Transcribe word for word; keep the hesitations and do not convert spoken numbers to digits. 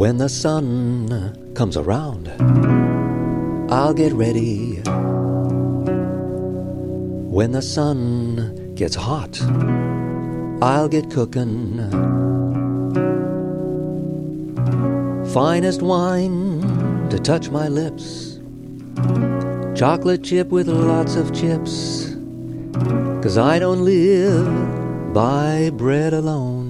When the sun comes around, I'll get ready. When the sun gets hot, I'll get cooking. Finest wine to touch my lips, chocolate chip with lots of chips, 'cause I don't live by bread alone.